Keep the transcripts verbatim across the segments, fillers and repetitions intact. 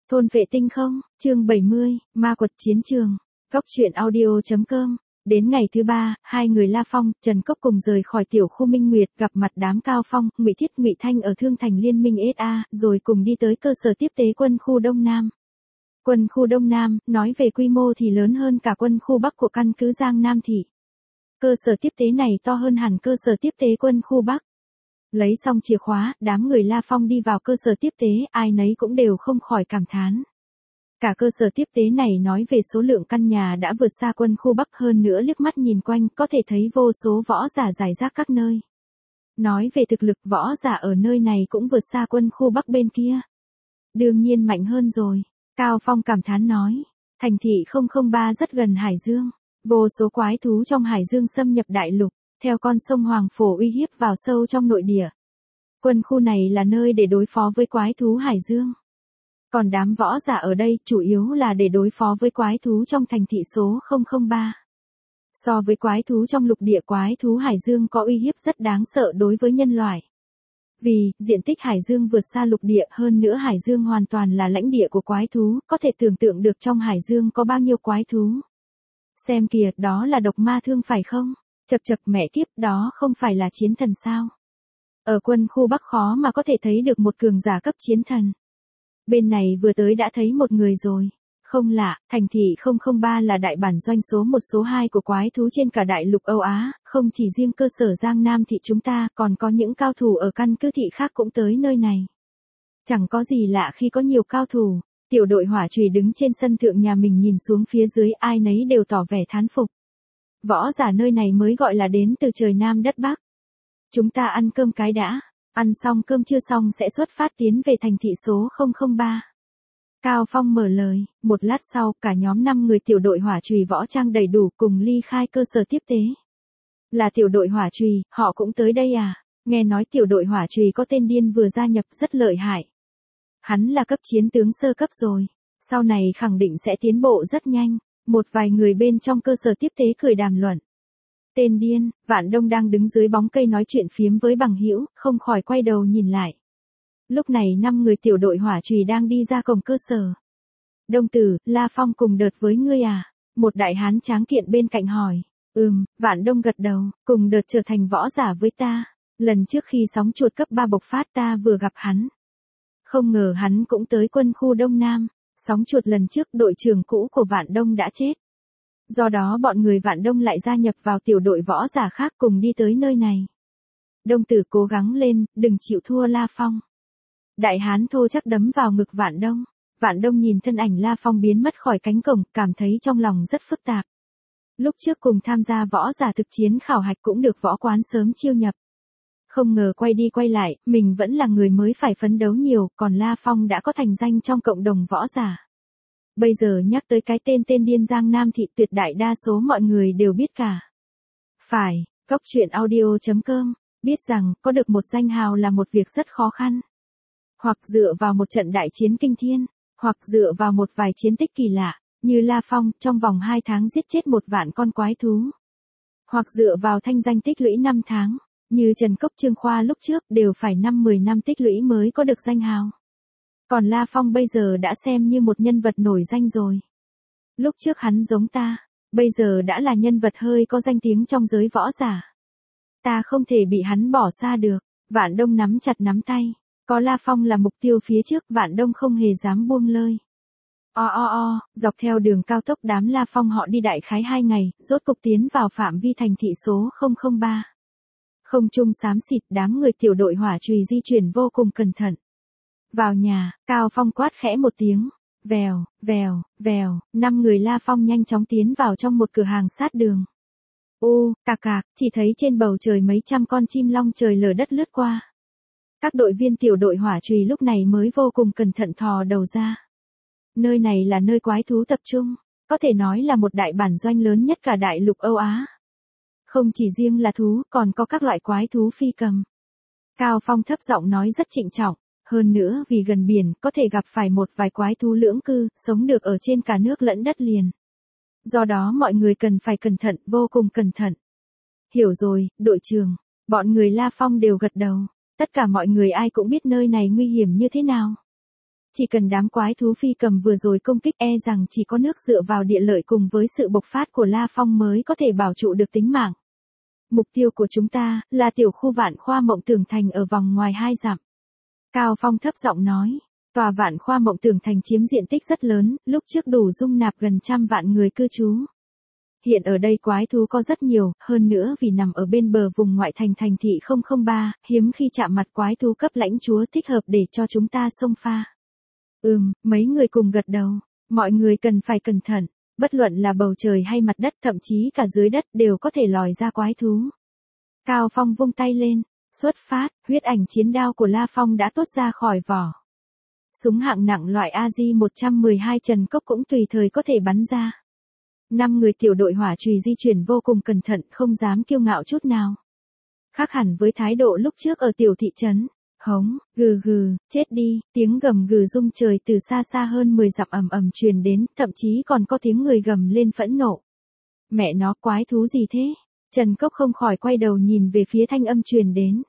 Thôn vệ tinh không, chương bảy mươi, ma quật chiến trường. Góc truyện audio chấm com. Đến ngày thứ ba, hai người La Phong, Trần Cốc cùng rời khỏi tiểu khu Minh Nguyệt, gặp mặt đám Cao Phong, Ngụy Thiết, Ngụy Thanh ở Thương Thành Liên minh ét a, rồi cùng đi tới cơ sở tiếp tế quân khu Đông Nam. Quân khu Đông Nam, nói về quy mô thì lớn hơn cả quân khu Bắc của căn cứ Giang Nam thị. Cơ sở tiếp tế này to hơn hẳn cơ sở tiếp tế quân khu Bắc. Lấy xong chìa khóa, đám người La Phong đi vào cơ sở tiếp tế, ai nấy cũng đều không khỏi cảm thán. Cả cơ sở tiếp tế này nói về số lượng căn nhà đã vượt xa quân khu Bắc, hơn nữa liếc mắt nhìn quanh có thể thấy vô số võ giả rải rác các nơi. Nói về thực lực, võ giả ở nơi này cũng vượt xa quân khu Bắc bên kia. Đương nhiên mạnh hơn rồi, Cao Phong cảm thán nói. Thành thị không không ba rất gần Hải Dương, vô số quái thú trong Hải Dương xâm nhập đại lục, theo con sông Hoàng Phổ uy hiếp vào sâu trong nội địa. Quân khu này là nơi để đối phó với quái thú Hải Dương. Còn đám võ giả ở đây chủ yếu là để đối phó với quái thú trong thành thị số không không ba. So với quái thú trong lục địa, quái thú Hải Dương có uy hiếp rất đáng sợ đối với nhân loại. Vì, diện tích Hải Dương vượt xa lục địa, hơn nữa Hải Dương hoàn toàn là lãnh địa của quái thú, có thể tưởng tượng được trong Hải Dương có bao nhiêu quái thú. Xem kìa, đó là độc ma thương phải không? Chật chật mẹ kiếp, đó không phải là chiến thần sao? Ở quân khu Bắc khó mà có thể thấy được một cường giả cấp chiến thần. Bên này vừa tới đã thấy một người rồi. Không lạ, thành thị không không ba là đại bản doanh số một số hai của quái thú trên cả đại lục Âu Á, không chỉ riêng cơ sở Giang Nam thị chúng ta, còn có những cao thủ ở căn cứ thị khác cũng tới nơi này. Chẳng có gì lạ khi có nhiều cao thủ. Tiểu đội hỏa chùy đứng trên sân thượng nhà mình nhìn xuống phía dưới, ai nấy đều tỏ vẻ thán phục. Võ giả nơi này mới gọi là đến từ trời Nam đất Bắc. Chúng ta ăn cơm cái đã, ăn xong cơm chưa xong sẽ xuất phát tiến về thành thị số không không ba. Cao Phong mở lời, một lát sau cả nhóm năm người tiểu đội hỏa chùy võ trang đầy đủ cùng ly khai cơ sở tiếp tế. Là tiểu đội hỏa chùy, họ cũng tới đây à? Nghe nói tiểu đội hỏa chùy có tên điên vừa gia nhập rất lợi hại. Hắn là cấp chiến tướng sơ cấp rồi, sau này khẳng định sẽ tiến bộ rất nhanh. Một vài người bên trong cơ sở tiếp tế cười đàm luận. Tên điên, Vạn Đông đang đứng dưới bóng cây nói chuyện phiếm với bằng hữu, không khỏi quay đầu nhìn lại. Lúc này năm người tiểu đội hỏa chùy đang đi ra cổng cơ sở. Đông tử, La Phong cùng đợt với ngươi à? Một đại hán tráng kiện bên cạnh hỏi. Ừm, Vạn Đông gật đầu, cùng đợt trở thành võ giả với ta. Lần trước khi sóng chuột cấp ba bộc phát ta vừa gặp hắn. Không ngờ hắn cũng tới quân khu Đông Nam. Sóng chuột lần trước đội trưởng cũ của Vạn Đông đã chết. Do đó bọn người Vạn Đông lại gia nhập vào tiểu đội võ giả khác cùng đi tới nơi này. Đông tử cố gắng lên, đừng chịu thua La Phong. Đại hán thô chắc đấm vào ngực Vạn Đông. Vạn Đông nhìn thân ảnh La Phong biến mất khỏi cánh cổng, cảm thấy trong lòng rất phức tạp. Lúc trước cùng tham gia võ giả thực chiến khảo hạch cũng được võ quán sớm chiêu nhập. Không ngờ quay đi quay lại, mình vẫn là người mới phải phấn đấu nhiều, còn La Phong đã có thành danh trong cộng đồng võ giả. Bây giờ nhắc tới cái tên tên điên Giang Nam thị tuyệt đại đa số mọi người đều biết cả. Phải, góc truyện audio chấm com, biết rằng có được một danh hào là một việc rất khó khăn. Hoặc dựa vào một trận đại chiến kinh thiên, hoặc dựa vào một vài chiến tích kỳ lạ, như La Phong trong vòng hai tháng giết chết một vạn con quái thú. Hoặc dựa vào thanh danh tích lũy năm tháng. Như Trần Cốc Trương Khoa lúc trước đều phải năm mười năm tích lũy mới có được danh hào. Còn La Phong bây giờ đã xem như một nhân vật nổi danh rồi. Lúc trước hắn giống ta, bây giờ đã là nhân vật hơi có danh tiếng trong giới võ giả. Ta không thể bị hắn bỏ xa được. Vạn Đông nắm chặt nắm tay. Có La Phong là mục tiêu phía trước, Vạn Đông không hề dám buông lơi. O o o, dọc theo đường cao tốc đám La Phong họ đi đại khái hai ngày, rốt cục tiến vào phạm vi thành thị số không không ba. Không trung xám xịt, đám người tiểu đội hỏa chùy di chuyển vô cùng cẩn thận. Vào nhà, Cao Phong quát khẽ một tiếng. Vèo, vèo, vèo, năm người La Phong nhanh chóng tiến vào trong một cửa hàng sát đường. Ô, cạc cạc, chỉ thấy trên bầu trời mấy trăm con chim long trời lở đất lướt qua. Các đội viên tiểu đội hỏa chùy lúc này mới vô cùng cẩn thận thò đầu ra. Nơi này là nơi quái thú tập trung, có thể nói là một đại bản doanh lớn nhất cả đại lục Âu Á. Không chỉ riêng là thú, còn có các loại quái thú phi cầm. Cao Phong thấp giọng nói rất trịnh trọng, hơn nữa vì gần biển, có thể gặp phải một vài quái thú lưỡng cư, sống được ở trên cả nước lẫn đất liền. Do đó mọi người cần phải cẩn thận, vô cùng cẩn thận. Hiểu rồi, đội trưởng, bọn người La Phong đều gật đầu, tất cả mọi người ai cũng biết nơi này nguy hiểm như thế nào. Chỉ cần đám quái thú phi cầm vừa rồi công kích e rằng chỉ có nước dựa vào địa lợi cùng với sự bộc phát của La Phong mới có thể bảo trụ được tính mạng. Mục tiêu của chúng ta là tiểu khu Vạn Khoa Mộng Tưởng Thành ở vòng ngoài hai dặm. Cao Phong thấp giọng nói, tòa Vạn Khoa Mộng Tưởng Thành chiếm diện tích rất lớn, lúc trước đủ dung nạp gần trăm vạn người cư trú. Hiện ở đây quái thú có rất nhiều, hơn nữa vì nằm ở bên bờ vùng ngoại thành thành thị không không ba, hiếm khi chạm mặt quái thú cấp lãnh chúa thích hợp để cho chúng ta xông pha. Ừm, mấy người cùng gật đầu, mọi người cần phải cẩn thận, bất luận là bầu trời hay mặt đất thậm chí cả dưới đất đều có thể lòi ra quái thú. Cao Phong vung tay lên, xuất phát, huyết ảnh chiến đao của La Phong đã tuốt ra khỏi vỏ. Súng hạng nặng loại A G một trăm mười hai Trần Cốc cũng tùy thời có thể bắn ra. Năm người tiểu đội hỏa chùy di chuyển vô cùng cẩn thận, không dám kiêu ngạo chút nào. Khác hẳn với thái độ lúc trước ở tiểu thị trấn. Hống, gừ gừ, chết đi, tiếng gầm gừ rung trời từ xa xa hơn mười dặm ầm ầm truyền đến, thậm chí còn có tiếng người gầm lên phẫn nộ. Mẹ nó, quái thú gì thế? Trần Cốc không khỏi quay đầu nhìn về phía thanh âm truyền đến.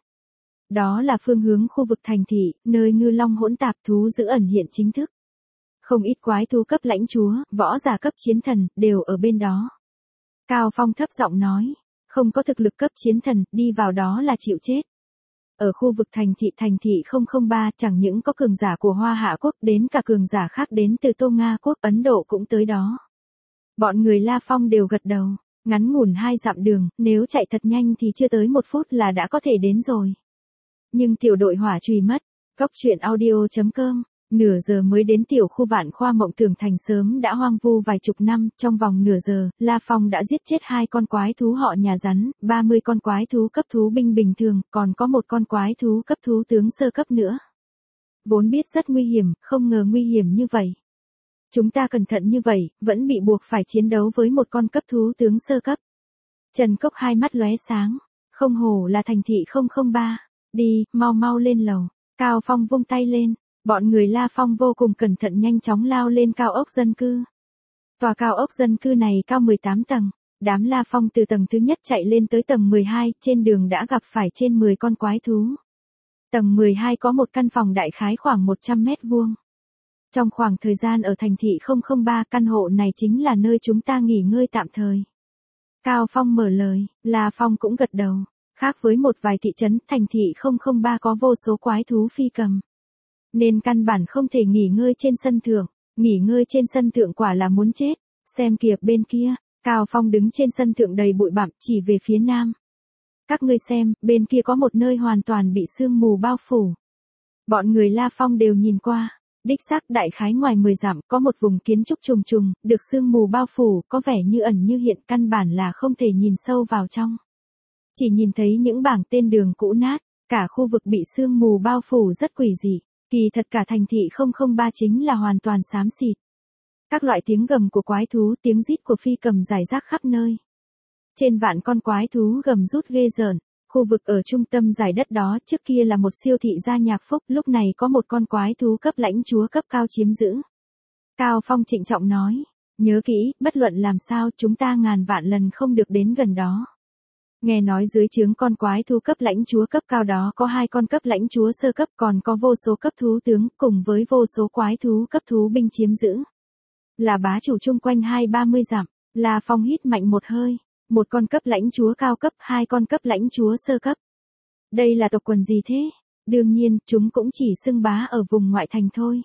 Đó là phương hướng khu vực thành thị, nơi ngư long hỗn tạp thú giữ ẩn hiện chính thức. Không ít quái thú cấp lãnh chúa, võ giả cấp chiến thần, đều ở bên đó. Cao Phong thấp giọng nói, không có thực lực cấp chiến thần, đi vào đó là chịu chết. Ở khu vực thành thị thành thị không không ba chẳng những có cường giả của Hoa Hạ Quốc, đến cả cường giả khác đến từ Tô Nga Quốc, Ấn Độ cũng tới đó. Bọn người La Phong đều gật đầu, ngắn ngủn hai dặm đường, nếu chạy thật nhanh thì chưa tới một phút là đã có thể đến rồi. Nhưng tiểu đội hỏa chùy mất, Cóc truyện audio chấm com, nửa giờ mới đến tiểu khu Vạn Khoa Mộng Tưởng Thành sớm đã hoang vu vài chục năm, trong vòng nửa giờ, La Phong đã giết chết hai con quái thú họ nhà rắn, ba mươi con quái thú cấp thú binh bình thường, còn có một con quái thú cấp thú tướng sơ cấp nữa. Vốn biết rất nguy hiểm, không ngờ nguy hiểm như vậy. Chúng ta cẩn thận như vậy, vẫn bị buộc phải chiến đấu với một con cấp thú tướng sơ cấp. Trần Cốc hai mắt lóe sáng, không hổ là thành thị không không ba, đi, mau mau lên lầu. Cao Phong vung tay lên. Bọn người La Phong vô cùng cẩn thận nhanh chóng lao lên cao ốc dân cư. Tòa cao ốc dân cư này cao mười tám tầng. Đám La Phong từ tầng thứ nhất chạy lên tới tầng mười hai, trên đường đã gặp phải trên mười con quái thú. Tầng mười hai có một căn phòng đại khái khoảng một trăm mét vuông. Trong khoảng thời gian ở thành thị không không ba, căn hộ này chính là nơi chúng ta nghỉ ngơi tạm thời. Cao Phong mở lời, La Phong cũng gật đầu. Khác với một vài thị trấn, thành thị không không ba có vô số quái thú phi cầm. Nên căn bản không thể nghỉ ngơi trên sân thượng, nghỉ ngơi trên sân thượng quả là muốn chết. Xem kìa bên kia, Cao Phong đứng trên sân thượng đầy bụi bặm chỉ về phía nam. Các ngươi xem, bên kia có một nơi hoàn toàn bị sương mù bao phủ. Bọn người La Phong đều nhìn qua, đích xác đại khái ngoài mười dặm có một vùng kiến trúc trùng trùng, được sương mù bao phủ, có vẻ như ẩn như hiện, căn bản là không thể nhìn sâu vào trong. Chỉ nhìn thấy những bảng tên đường cũ nát, cả khu vực bị sương mù bao phủ rất quỷ dị. Kỳ thật cả thành thị không không ba chính là hoàn toàn xám xịt. Các loại tiếng gầm của quái thú, tiếng rít của phi cầm rải rác khắp nơi. Trên vạn con quái thú gầm rút ghê rợn, khu vực ở trung tâm giải đất đó trước kia là một siêu thị gia nhạc phúc, lúc này có một con quái thú cấp lãnh chúa cấp cao chiếm giữ. Cao Phong trịnh trọng nói, nhớ kỹ, bất luận làm sao chúng ta ngàn vạn lần không được đến gần đó. Nghe nói dưới trướng con quái thú cấp lãnh chúa cấp cao đó có hai con cấp lãnh chúa sơ cấp, còn có vô số cấp thú tướng cùng với vô số quái thú cấp thú binh chiếm giữ. Là bá chủ chung quanh hai ba mươi dặm. La Phong hít mạnh một hơi, một con cấp lãnh chúa cao cấp, hai con cấp lãnh chúa sơ cấp. Đây là tộc quần gì thế? Đương nhiên, chúng cũng chỉ xưng bá ở vùng ngoại thành thôi.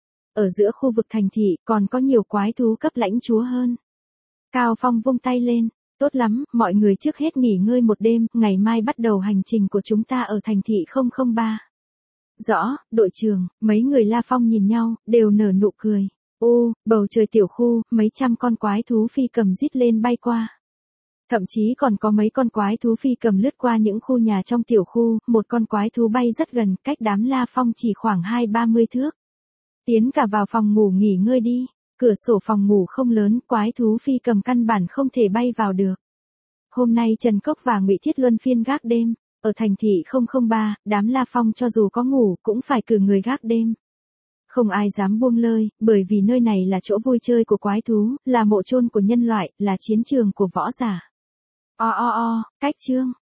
Ở giữa khu vực thành thị còn có nhiều quái thú cấp lãnh chúa hơn. Cao Phong vung tay lên. Tốt lắm, mọi người trước hết nghỉ ngơi một đêm, ngày mai bắt đầu hành trình của chúng ta ở thành thị không không ba. Rõ, đội trưởng, mấy người La Phong nhìn nhau, đều nở nụ cười. Ô, bầu trời tiểu khu, mấy trăm con quái thú phi cầm rít lên bay qua. Thậm chí còn có mấy con quái thú phi cầm lướt qua những khu nhà trong tiểu khu, một con quái thú bay rất gần, cách đám La Phong chỉ khoảng hai ba mươi thước. Tiến cả vào phòng ngủ nghỉ ngơi đi. Cửa sổ phòng ngủ không lớn, quái thú phi cầm căn bản không thể bay vào được. Hôm nay Trần Cốc và Ngụy Thiết luân phiên gác đêm, ở thành thị không không ba, đám La Phong cho dù có ngủ cũng phải cử người gác đêm. Không ai dám buông lơi, bởi vì nơi này là chỗ vui chơi của quái thú, là mộ chôn của nhân loại, là chiến trường của võ giả. O o o, cách chương.